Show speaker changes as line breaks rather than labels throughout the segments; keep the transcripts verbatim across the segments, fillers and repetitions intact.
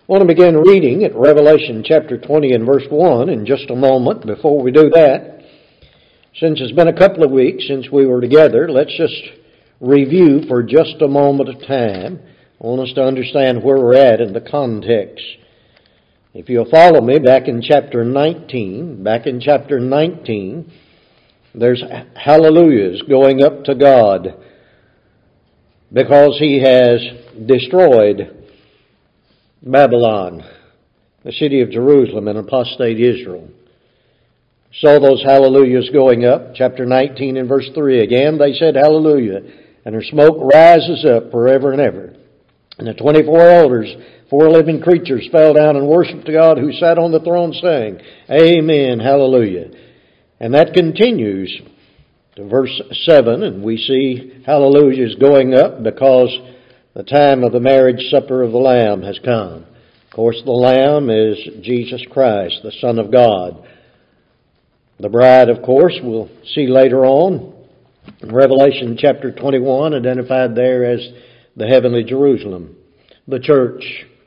I want to begin reading at Revelation chapter twenty and verse one in just a moment. Before we do that, since it's been a couple of weeks since we were together, let's just review for just a moment of time. I want us to understand where we're at in the context. If you'll follow me back in chapter nineteen, back in chapter nineteen, there's hallelujahs going up to God because He has destroyed Babylon, the city of Jerusalem, and apostate Israel. So those hallelujahs going up, chapter nineteen and verse three, again they said hallelujah, and her smoke rises up forever and ever. And the twenty-four elders, four living creatures, fell down and worshipped God who sat on the throne, saying, Amen, hallelujah. And that continues to verse seven, and we see hallelujahs going up because the time of the marriage supper of the Lamb has come. Of course, the Lamb is Jesus Christ, the Son of God. The bride, of course, we'll see later on in Revelation chapter twenty-one, identified there as the heavenly Jerusalem, the church.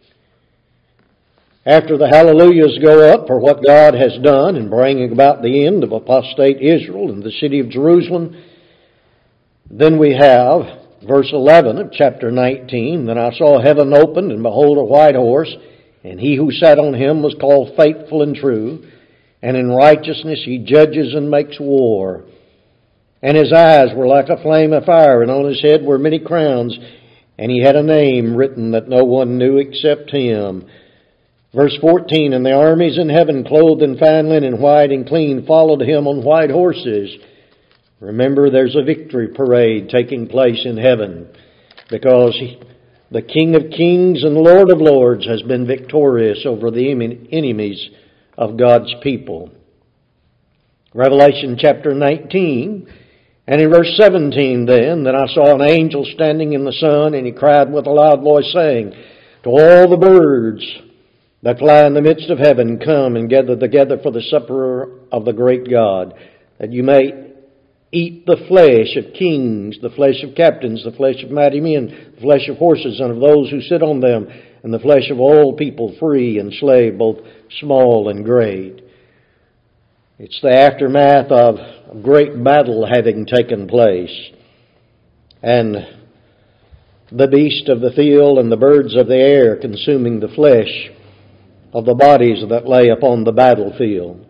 After the hallelujahs go up for what God has done in bringing about the end of apostate Israel and the city of Jerusalem, then we have verse eleven of chapter nineteen, Then I saw heaven opened, and behold a white horse, and he who sat on him was called Faithful and True, and in righteousness he judges and makes war. And his eyes were like a flame of fire, and on his head were many crowns, and he had a name written that no one knew except him. Verse fourteen, And the armies in heaven, clothed in fine linen, white and clean, followed him on white horses. Remember, there's a victory parade taking place in heaven because he, the King of Kings and Lord of Lords has been victorious over the enemies of God's people. Revelation chapter nineteen, and in verse seventeen then, Then I saw an angel standing in the sun, and he cried with a loud voice, saying, To all the birds that fly in the midst of heaven, come and gather together for the supper of the great God, that you may eat the flesh of kings, the flesh of captains, the flesh of mighty men, the flesh of horses and of those who sit on them, and the flesh of all people, free and slave, both small and great. It's the aftermath of a great battle having taken place. And the beast of the field and the birds of the air consuming the flesh of the bodies that lay upon the battlefield.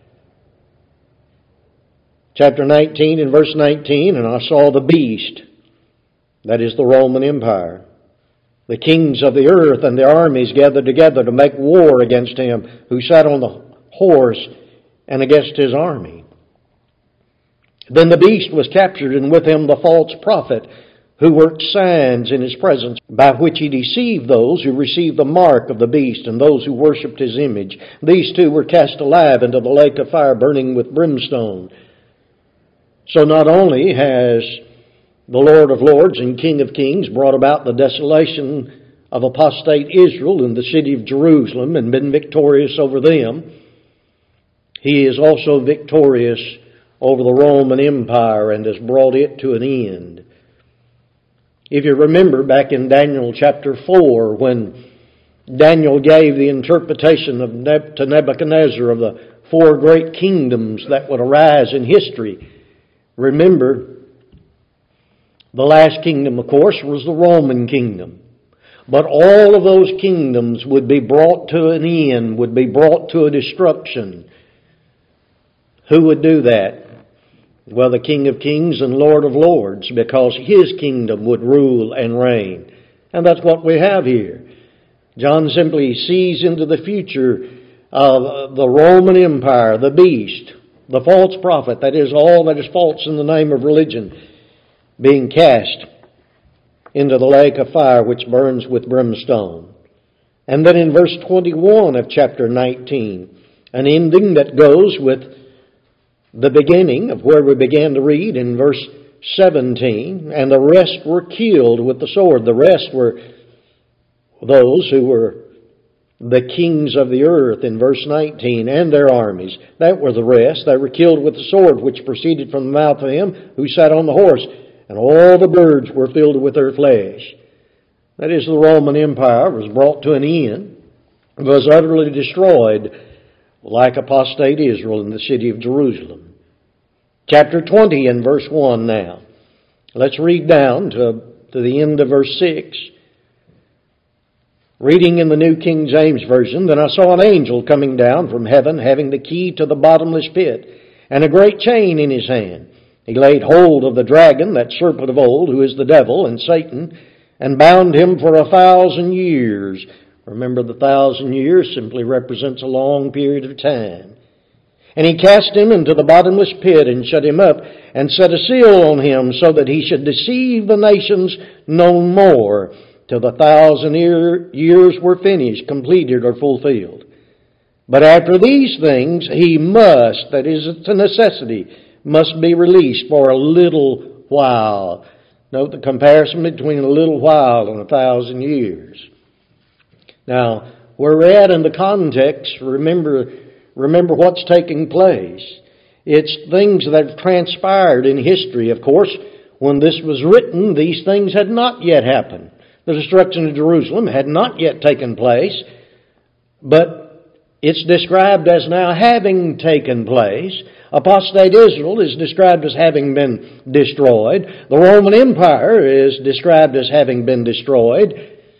Chapter nineteen and verse nineteen, And I saw the beast, that is the Roman Empire, the kings of the earth and the armies gathered together to make war against him who sat on the horse and against his army. Then the beast was captured, and with him the false prophet, who worked signs in his presence, by which he deceived those who received the mark of the beast and those who worshipped his image. These two were cast alive into the lake of fire burning with brimstone. So not only has the Lord of Lords and King of Kings brought about the desolation of apostate Israel in the city of Jerusalem and been victorious over them, He is also victorious over the Roman Empire and has brought it to an end. If you remember back in Daniel chapter four, when Daniel gave the interpretation of Neb- to Nebuchadnezzar of the four great kingdoms that would arise in history, remember, the last kingdom, of course, was the Roman kingdom. But all of those kingdoms would be brought to an end, would be brought to a destruction. Who would do that? Well, the King of Kings and Lord of Lords, because His kingdom would rule and reign. And that's what we have here. John simply sees into the future of the Roman Empire, the beast, the false prophet, that is all that is false in the name of religion, being cast into the lake of fire which burns with brimstone. And then in verse twenty-one of chapter nineteen, an ending that goes with the beginning of where we began to read in verse seventeen, and the rest were killed with the sword. The rest were those who were the kings of the earth in verse nineteen, and their armies. That were the rest. They were killed with the sword which proceeded from the mouth of him who sat on the horse, and all the birds were filled with their flesh. That is, the Roman Empire was brought to an end. was utterly destroyed, like apostate Israel in the city of Jerusalem. Chapter twenty and verse one now. Let's read down to, to the end of verse six. Reading in the New King James Version, "Then I saw an angel coming down from heaven, having the key to the bottomless pit, and a great chain in his hand. He laid hold of the dragon, that serpent of old, who is the devil and Satan, and bound him for a thousand years." Remember, the thousand years simply represents a long period of time. "And he cast him into the bottomless pit, and shut him up, and set a seal on him, so that he should deceive the nations no more, till the thousand year, years were finished, completed, or fulfilled. But after these things he must," that is, it's a necessity, "must be released for a little while." Note the comparison between a little while and a thousand years. Now, where we're at in the context, remember, remember what's taking place. It's things that have transpired in history. Of course, when this was written, these things had not yet happened. The destruction of Jerusalem had not yet taken place, but it's described as now having taken place. Apostate Israel is described as having been destroyed. The Roman Empire is described as having been destroyed.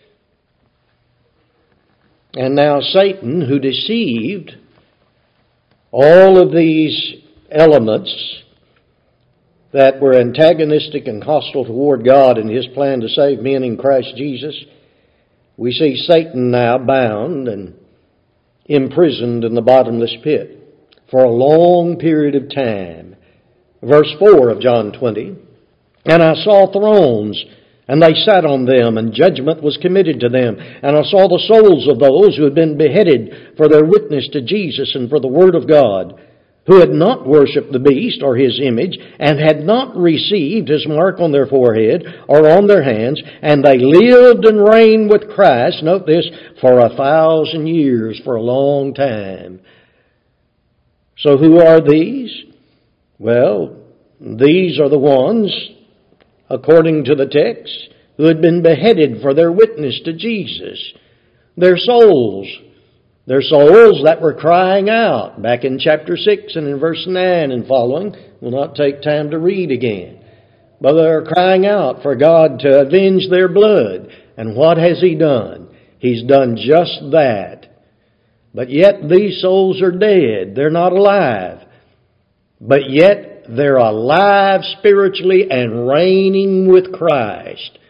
And now Satan, who deceived all of these elements that were antagonistic and hostile toward God and His plan to save men in Christ Jesus, we see Satan now bound and imprisoned in the bottomless pit for a long period of time. Verse four of John twenty, "And I saw thrones, and they sat on them, and judgment was committed to them. And I saw the souls of those who had been beheaded for their witness to Jesus and for the Word of God, who had not worshipped the beast or his image, and had not received his mark on their forehead or on their hands, and they lived and reigned with Christ," note this, "for a thousand years," for a long time. So who are these? Well, these are the ones, according to the text, who had been beheaded for their witness to Jesus. Their souls. Their souls that were crying out back in chapter six and in verse nine and following. We'll not take time to read again. But they're crying out for God to avenge their blood. And what has He done? He's done just that. But yet these souls are dead. They're not alive. But yet they're alive spiritually and reigning with Christ.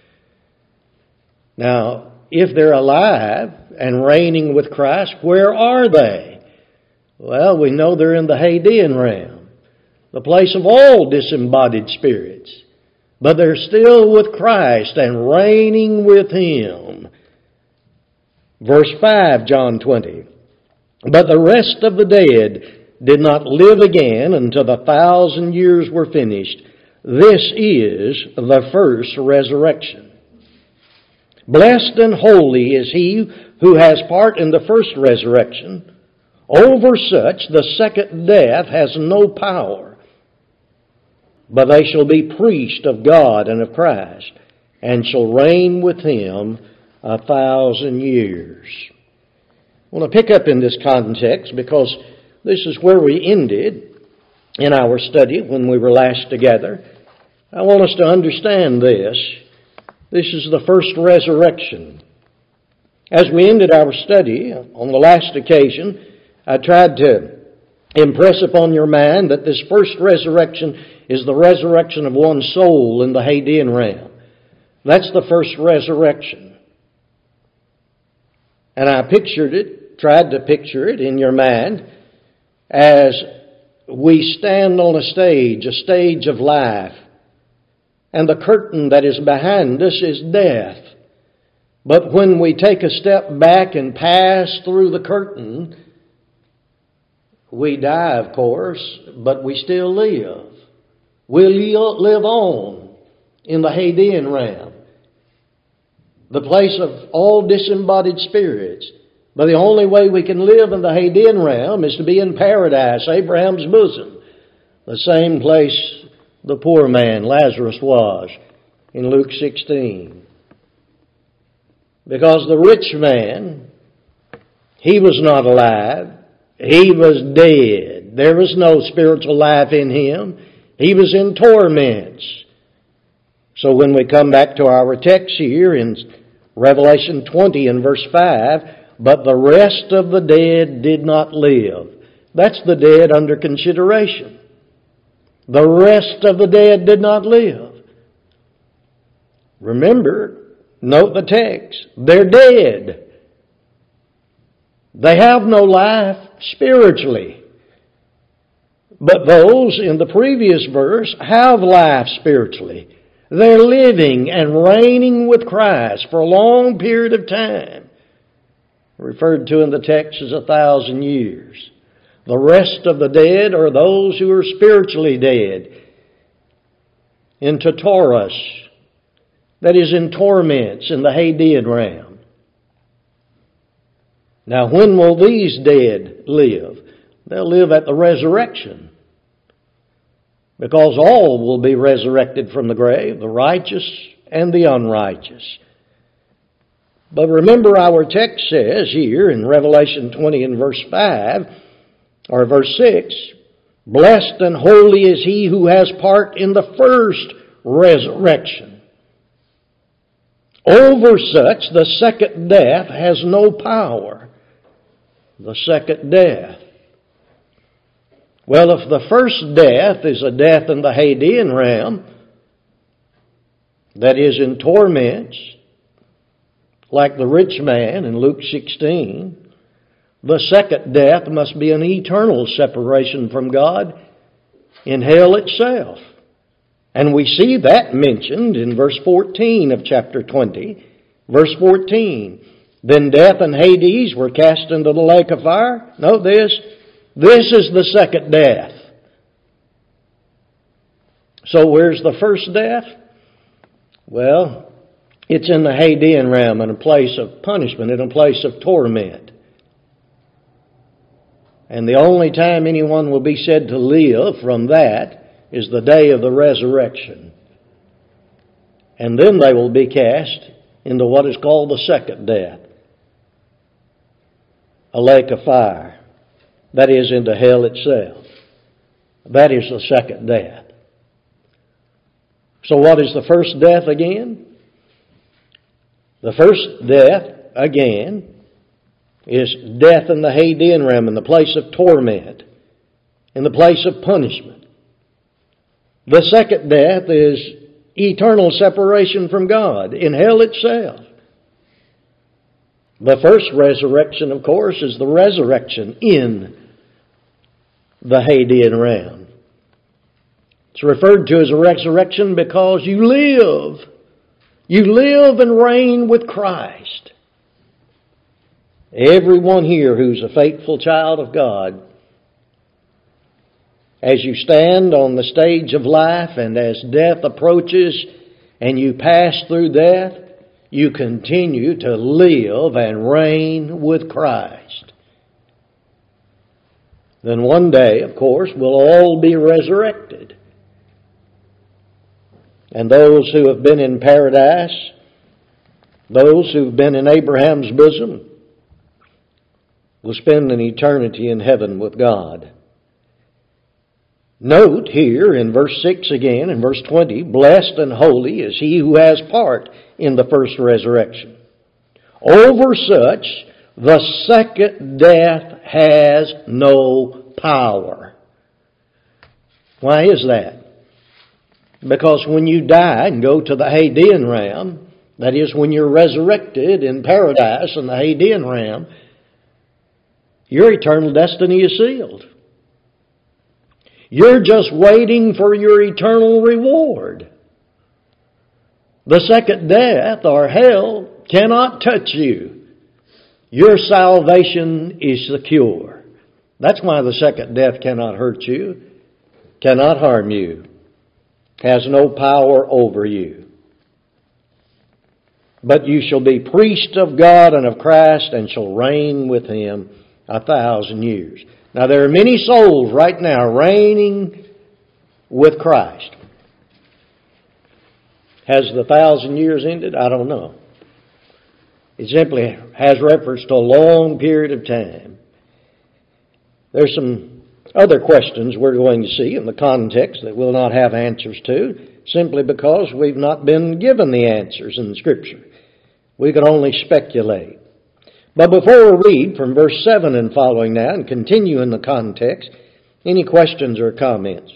Now, if they're alive and reigning with Christ, where are they? Well, we know they're in the Hadean realm, the place of all disembodied spirits. But they're still with Christ and reigning with Him. Verse five, John twenty. "But the rest of the dead did not live again until the thousand years were finished. This is the first resurrection. Blessed and holy is he who has part in the first resurrection. Over such the second death has no power. But they shall be priests of God and of Christ, and shall reign with Him a thousand years." I want to pick up in this context because this is where we ended in our study when we were last together. I want us to understand this. This is the first resurrection. As we ended our study on the last occasion, I tried to impress upon your mind that this first resurrection is the resurrection of one soul in the Hadean realm. That's the first resurrection. And I pictured it, tried to picture it in your mind as we stand on a stage, a stage of life, and the curtain that is behind us is death. But when we take a step back and pass through the curtain, we die, of course, but we still live. We live on in the Hadean realm, the place of all disembodied spirits. But the only way we can live in the Hadean realm is to be in paradise, Abraham's bosom, the same place the poor man, Lazarus, was in Luke sixteen. Because the rich man He was not alive. He was dead. There was no spiritual life in him. He was in torments. So when we come back to our text here in Revelation twenty and verse five, but the rest of the dead did not live. That's the dead under consideration. The rest of the dead did not live. Remember, note the text. They're dead. They have no life spiritually. But those in the previous verse have life spiritually. They're living and reigning with Christ for a long period of time. Referred to in the text as a thousand years. The rest of the dead are those who are spiritually dead. In Tartarus, that is in torments in the Hadean realm. Now when will these dead live? They'll live at the resurrection. Because all will be resurrected from the grave, the righteous and the unrighteous. But remember our text says here in Revelation twenty and verse five, or verse six, blessed and holy is he who has part in the first resurrection. Over such the second death has no power. The second death. Well, if the first death is a death in the Hadean realm, that is in torments, like the rich man in Luke sixteen, the second death must be an eternal separation from God in hell itself. And we see that mentioned in verse fourteen of chapter twenty. Verse fourteen, then death and Hades were cast into the lake of fire. Note this. This is the second death. So where's the first death? Well, it's in the Hadean realm, in a place of punishment, in a place of torment. And the only time anyone will be said to live from that is the day of the resurrection. And then they will be cast into what is called the second death, a lake of fire. That is, into hell itself. That is the second death. So what is the first death again? The first death, again, is death in the Hadean realm, in the place of torment, in the place of punishment. The second death is eternal separation from God, in hell itself. The first resurrection, of course, is the resurrection in the Hadean realm. It's referred to as a resurrection because you live. You live and reign with Christ. Everyone here who's a faithful child of God, as you stand on the stage of life and as death approaches and you pass through death, you continue to live and reign with Christ. Then one day, of course, we'll all be resurrected. And those who have been in paradise, those who've been in Abraham's bosom, will spend an eternity in heaven with God. Note here in verse six again, in verse twenty, blessed and holy is he who has part in the first resurrection. Over such, the second death has no power. Why is that? Because when you die and go to the Hadean realm, that is, when you're resurrected in paradise in the Hadean realm, your eternal destiny is sealed. You're just waiting for your eternal reward. The second death, or hell, cannot touch you. Your salvation is secure. That's why the second death cannot hurt you, cannot harm you, has no power over you. But you shall be priest of God and of Christ, and shall reign with Him a thousand years. Now there are many souls right now reigning with Christ. Has the thousand years ended? I don't know. It simply has reference to a long period of time. There's some other questions we're going to see in the context that we'll not have answers to, simply because we've not been given the answers in the Scripture. We can only speculate. But before we read from verse seven and following now and continue in the context, any questions or comments?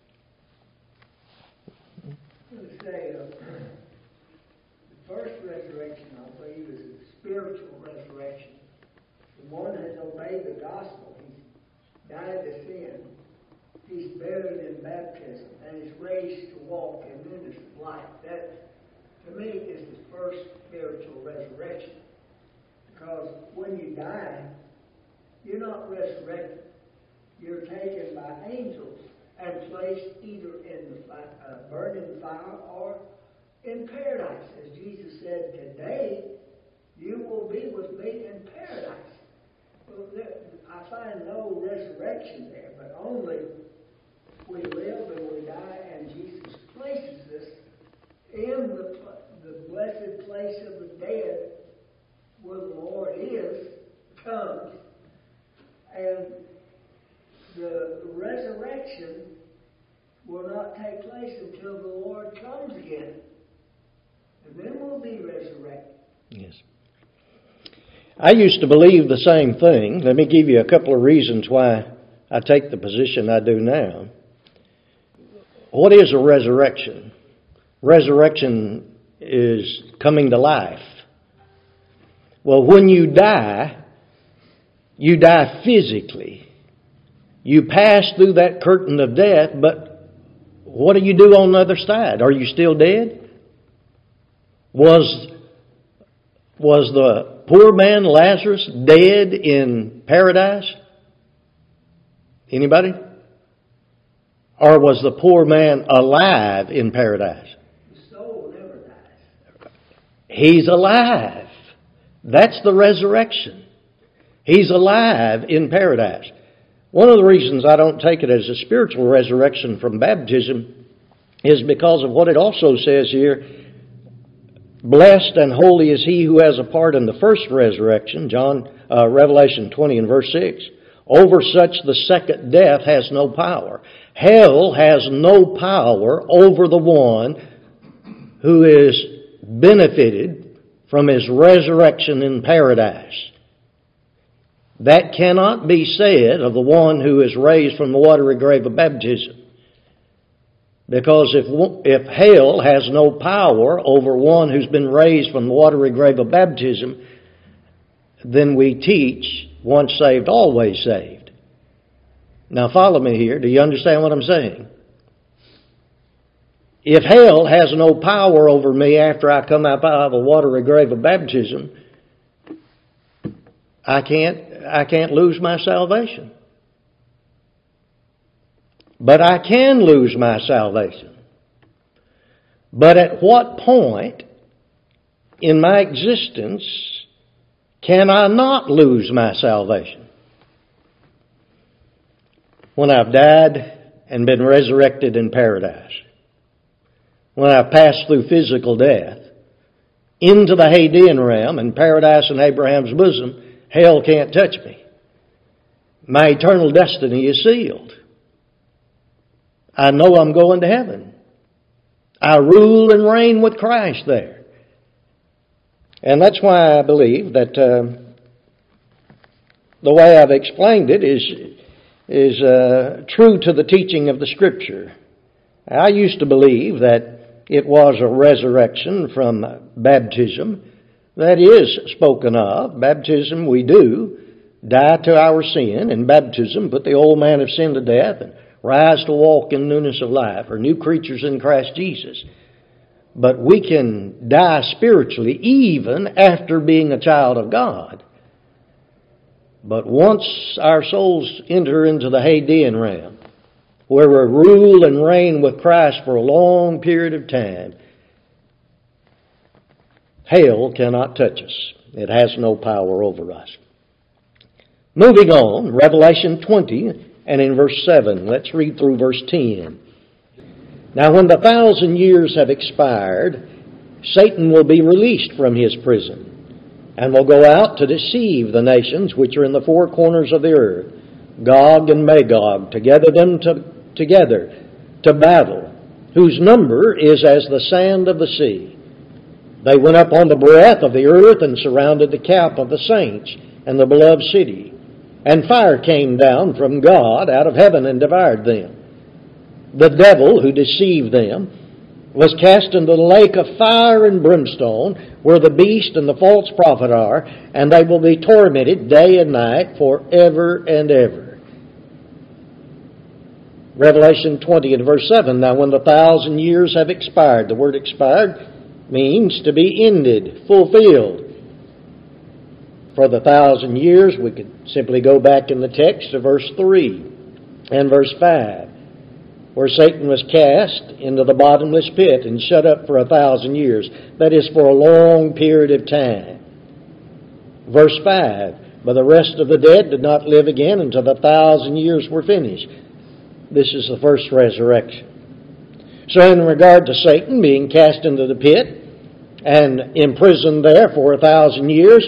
One has obeyed the gospel. He's died to sin. He's buried in baptism and is raised to walk in newness of life. That, to me, is the first spiritual resurrection. Because when you die, you're not resurrected. You're taken by angels and placed either in the fire, uh, burning fire or in paradise. As Jesus said, today you will be with me in paradise. Well, there, I find no resurrection there, but only we live and we die, and Jesus places us in the, the blessed place of the dead where the Lord is, comes, and the resurrection will not take place until the Lord comes again. And then we'll be resurrected.
Yes. I used to believe the same thing. Let me give you a couple of reasons why I take the position I do now. What is a resurrection? Resurrection is coming to life. Well, when you die, you die physically. You pass through that curtain of death, but what do you do on the other side? Are you still dead? Was, was the poor man Lazarus dead in paradise? Anybody? Or was the poor man alive in paradise?
The soul never dies.
He's alive. That's the resurrection. He's alive in paradise. One of the reasons I don't take it as a spiritual resurrection from baptism is because of what it also says here. Blessed and holy is he who has a part in the first resurrection, John uh, Revelation twenty and verse six. Over such the second death has no power. Hell has no power over the one who is benefited from his resurrection in paradise. That cannot be said of the one who is raised from the watery grave of baptism. Because if, if hell has no power over one who's been raised from the watery grave of baptism, then we teach once saved, always saved. Now follow me here. Do you understand what I'm saying? If hell has no power over me after I come up out of a watery grave of baptism, I can't I can't lose my salvation. But I can lose my salvation. But at what point in my existence can I not lose my salvation? When I've died and been resurrected in paradise. When I've passed through physical death into the Hadean realm and paradise in Abraham's bosom, hell can't touch me. My eternal destiny is sealed. I know I'm going to heaven. I rule and reign with Christ there. And that's why I believe that uh, the way I've explained it is, is uh, true to the teaching of the Scripture. I used to believe that it was a resurrection from baptism that is spoken of. Baptism, we do die to our sin in baptism, put the old man of sin to death, and rise to walk in newness of life, or new creatures in Christ Jesus. But we can die spiritually even after being a child of God. But once our souls enter into the Hadean realm, where we rule and reign with Christ for a long period of time, hell cannot touch us. It has no power over us. Moving on, Revelation twenty, and in verse seven, let's read through verse ten. Now when the thousand years have expired, Satan will be released from his prison and will go out to deceive the nations which are in the four corners of the earth, Gog and Magog, to gather them to, together to battle, whose number is as the sand of the sea. They went up on the breadth of the earth and surrounded the camp of the saints and the beloved city. And fire came down from God out of heaven and devoured them. The devil who deceived them was cast into the lake of fire and brimstone, where the beast and the false prophet are, and they will be tormented day and night forever and ever. Revelation twenty and verse seven, now when the thousand years have expired, the word expired means to be ended, fulfilled. For the thousand years, we could simply go back in the text to verse three and verse five, where Satan was cast into the bottomless pit and shut up for a thousand years. That is, for a long period of time. Verse five, but the rest of the dead did not live again until the thousand years were finished. This is the first resurrection. So in regard to Satan being cast into the pit and imprisoned there for a thousand years,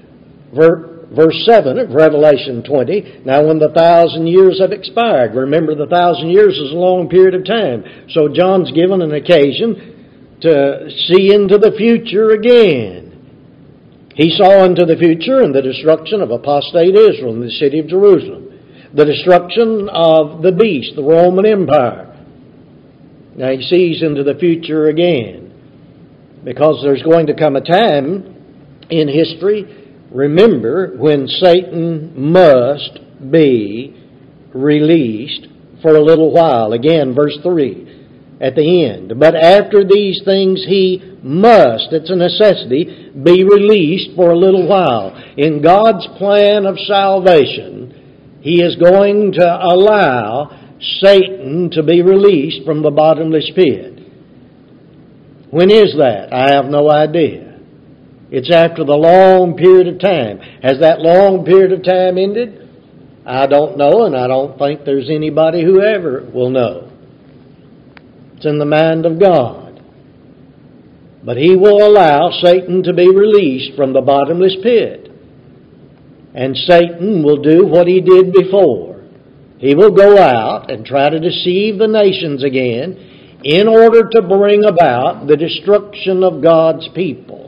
verse seven of Revelation twenty, now when the thousand years have expired. Remember, the thousand years is a long period of time. So John's given an occasion to see into the future again. He saw into the future in the destruction of apostate Israel in the city of Jerusalem, the destruction of the beast, the Roman Empire. Now he sees into the future again, because there's going to come a time in history, remember, when Satan must be released for a little while. Again, verse three at the end. But after these things he must, it's a necessity, be released for a little while. In God's plan of salvation, He is going to allow Satan to be released from the bottomless pit. When is that? I have no idea. It's after the long period of time. Has that long period of time ended? I don't know, and I don't think there's anybody who ever will know. It's in the mind of God. But He will allow Satan to be released from the bottomless pit. And Satan will do what he did before. He will go out and try to deceive the nations again in order to bring about the destruction of God's people.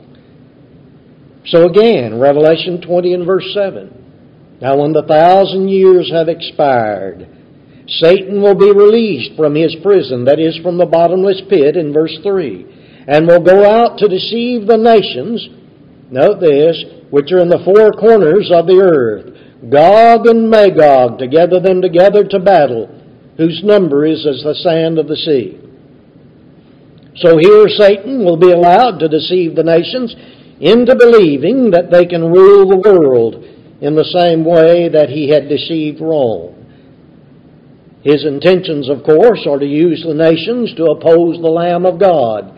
So again, Revelation twenty and verse seven. Now when the thousand years have expired, Satan will be released from his prison, that is, from the bottomless pit, in verse three, and will go out to deceive the nations, note this, which are in the four corners of the earth, Gog and Magog, to gather them together to battle, whose number is as the sand of the sea. So here Satan will be allowed to deceive the nations into believing that they can rule the world in the same way that he had deceived Rome. His intentions, of course, are to use the nations to oppose the Lamb of God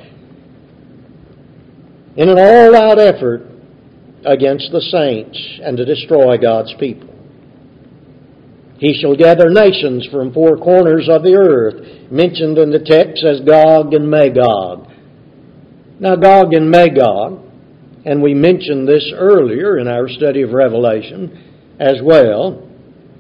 in an all-out effort against the saints and to destroy God's people. He shall gather nations from four corners of the earth, mentioned in the text as Gog and Magog. Now, Gog and Magog, and we mentioned this earlier in our study of Revelation as well.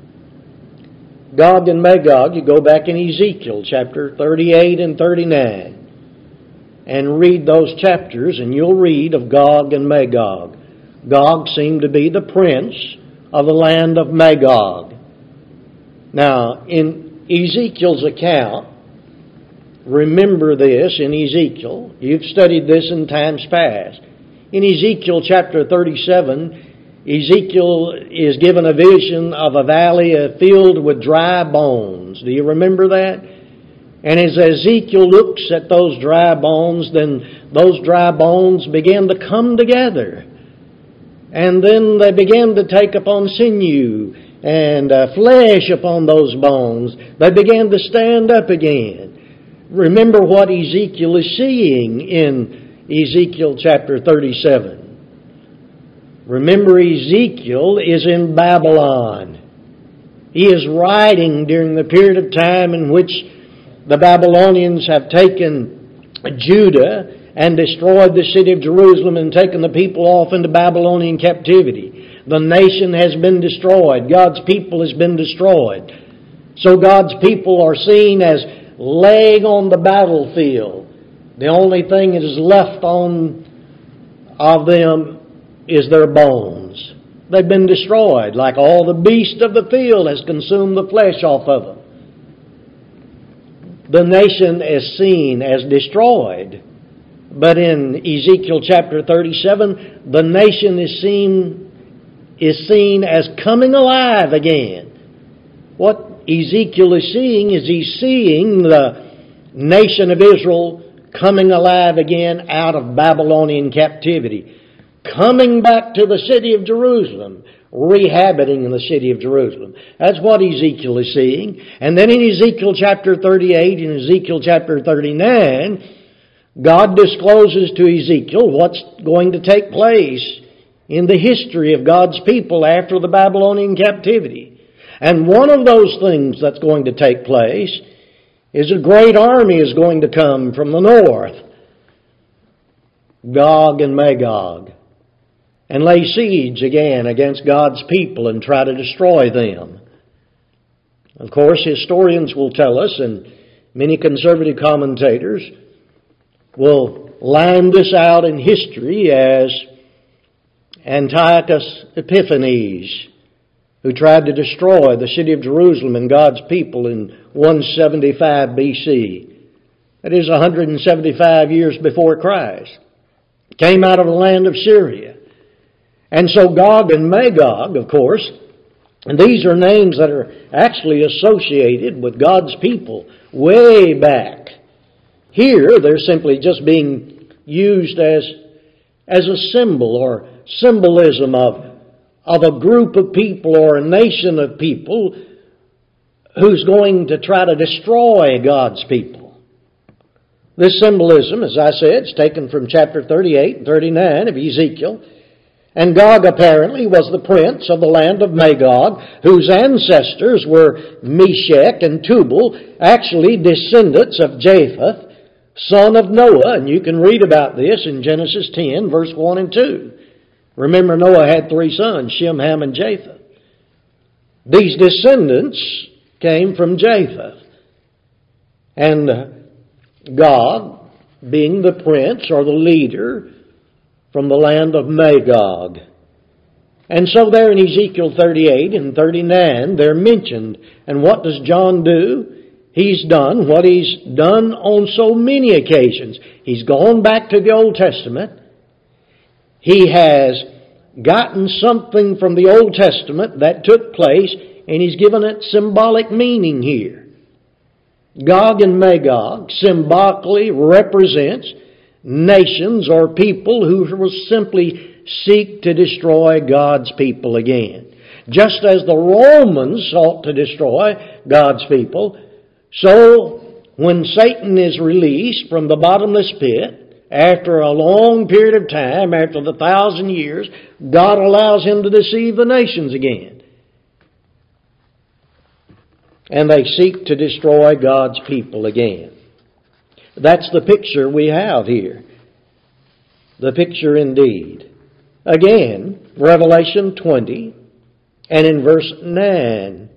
Gog and Magog, you go back in Ezekiel chapter thirty-eight and thirty-nine and read those chapters, and you'll read of Gog and Magog. Gog seemed to be the prince of the land of Magog. Now, in Ezekiel's account, remember this in Ezekiel. You've studied this in times past. In Ezekiel chapter thirty-seven, Ezekiel is given a vision of a valley filled with dry bones. Do you remember that? And as Ezekiel looks at those dry bones, then those dry bones begin to come together. And then they began to take upon sinew and uh, flesh upon those bones. They began to stand up again. Remember what Ezekiel is seeing in Ezekiel chapter thirty-seven. Remember, Ezekiel is in Babylon. He is writing during the period of time in which the Babylonians have taken Judah and destroyed the city of Jerusalem and taken the people off into Babylonian captivity. The nation has been destroyed. God's people has been destroyed. So God's people are seen as laying on the battlefield. The only thing that is left on of them is their bones. They've been destroyed, like all the beast of the field has consumed the flesh off of them. The nation is seen as destroyed. But in Ezekiel chapter thirty-seven, the nation is seen, is seen as coming alive again. What Ezekiel is seeing is he's seeing the nation of Israel coming alive again out of Babylonian captivity, coming back to the city of Jerusalem, rehabiting in the city of Jerusalem. That's what Ezekiel is seeing. And then in Ezekiel chapter thirty-eight and Ezekiel chapter thirty-nine, God discloses to Ezekiel what's going to take place in the history of God's people after the Babylonian captivity. And one of those things that's going to take place is a great army is going to come from the north, Gog and Magog, and lay siege again against God's people and try to destroy them. Of course, historians will tell us, and many conservative commentators will line this out in history as Antiochus Epiphanes, who tried to destroy the city of Jerusalem and God's people in one seventy-five B C. That is one hundred seventy-five years before Christ. Came out of the land of Syria. And so Gog and Magog, of course, and these are names that are actually associated with God's people way back. Here, they're simply just being used as, as a symbol or symbolism of of a group of people or a nation of people who's going to try to destroy God's people. This symbolism, as I said, is taken from chapter thirty-eight and thirty-nine of Ezekiel. And Gog apparently was the prince of the land of Magog, whose ancestors were Meshech and Tubal, actually descendants of Japheth, son of Noah. And you can read about this in Genesis ten, verse one and two. Remember, Noah had three sons, Shem, Ham, and Japheth. These descendants came from Japheth. And Gog, being the prince or the leader from the land of Magog. And so there in Ezekiel thirty-eight and thirty-nine, they're mentioned. And what does John do? He's done what he's done on so many occasions. He's gone back to the Old Testament. He has gotten something from the Old Testament that took place, and he's given it symbolic meaning here. Gog and Magog symbolically represents nations or people who will simply seek to destroy God's people again. Just as the Romans sought to destroy God's people, so when Satan is released from the bottomless pit, after a long period of time, after the thousand years, God allows him to deceive the nations again. And they seek to destroy God's people again. That's the picture we have here. The picture indeed. Again, Revelation twenty and in verse nine.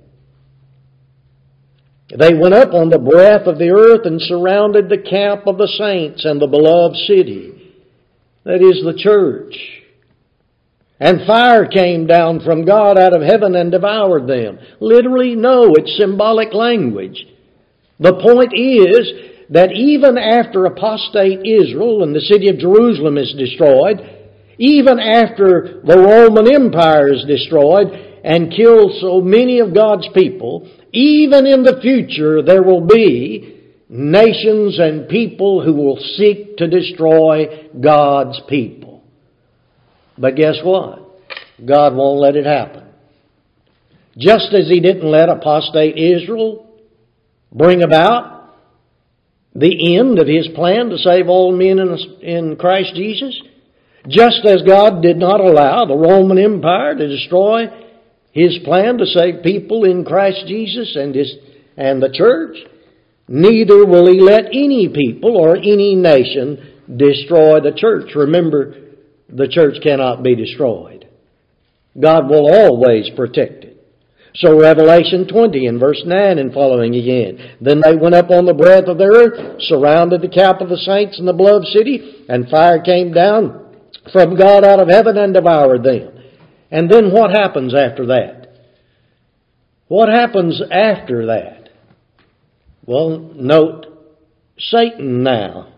They went up on the breadth of the earth and surrounded the camp of the saints and the beloved city. That is the church. And fire came down from God out of heaven and devoured them. Literally, no, it's symbolic language. The point is that even after apostate Israel and the city of Jerusalem is destroyed, even after the Roman Empire is destroyed and kills so many of God's people, even in the future there will be nations and people who will seek to destroy God's people. But guess what? God won't let it happen. Just as He didn't let apostate Israel bring about the end of His plan to save all men in Christ Jesus, just as God did not allow the Roman Empire to destroy His plan to save people in Christ Jesus and His and the church, neither will He let any people or any nation destroy the church. Remember, the church cannot be destroyed. God will always protect it. So Revelation twenty in verse nine and following again. Then they went up on the breadth of the earth, surrounded the camp of the saints in the beloved city, and fire came down from God out of heaven and devoured them. And then what happens after that? What happens after that? Well, note, Satan now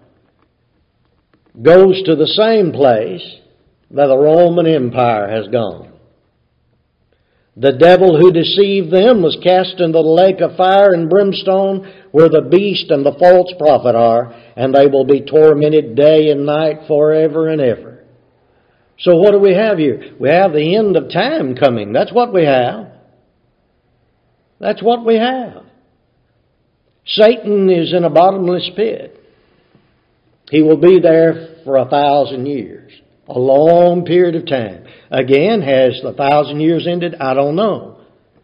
goes to the same place that the Roman Empire has gone. The devil who deceived them was cast into the lake of fire and brimstone, where the beast and the false prophet are, and they will be tormented day and night forever and ever. So what do we have here? We have the end of time coming. That's what we have. That's what we have. Satan is in a bottomless pit. He will be there for a thousand years. A long period of time. Again, has the thousand years ended? I don't know.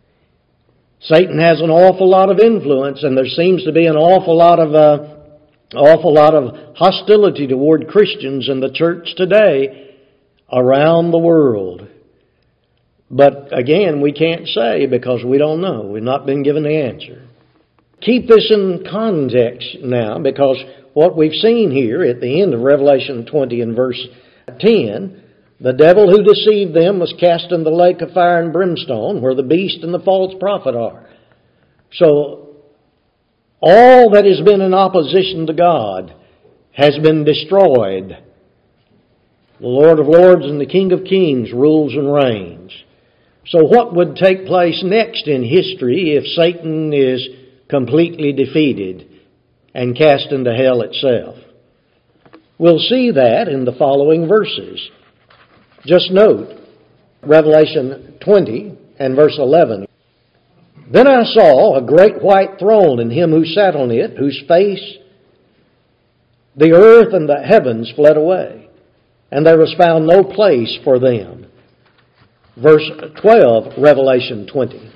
Satan has an awful lot of influence, and there seems to be an awful lot of uh, awful lot of hostility toward Christians in the church today around the world. But again, we can't say because we don't know. We've not been given the answer. Keep this in context now, because what we've seen here at the end of Revelation twenty in verse ten, the devil who deceived them was cast in the lake of fire and brimstone, where the beast and the false prophet are. So, all that has been in opposition to God has been destroyed. The Lord of Lords and the King of Kings rules and reigns. So what would take place next in history if Satan is completely defeated and cast into hell itself? We'll see that in the following verses. Just note, Revelation twenty and verse eleven. Then I saw a great white throne and him who sat on it, whose face the earth and the heavens fled away, and there was found no place for them. Verse twelve, Revelation twenty.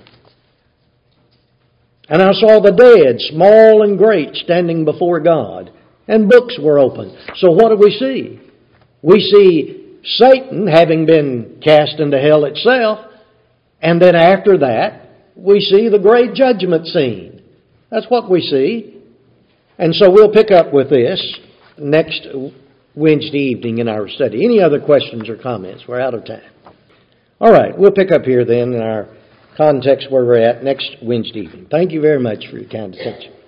And I saw the dead, small and great, standing before God, and books were opened. So what do we see? We see Satan having been cast into hell itself, and then after that, we see the great judgment scene. That's what we see. And so we'll pick up with this next Wednesday evening in our study. Any other questions or comments? We're out of time. All right, we'll pick up here then in our context where we're at next Wednesday evening. Thank you very much for your kind attention.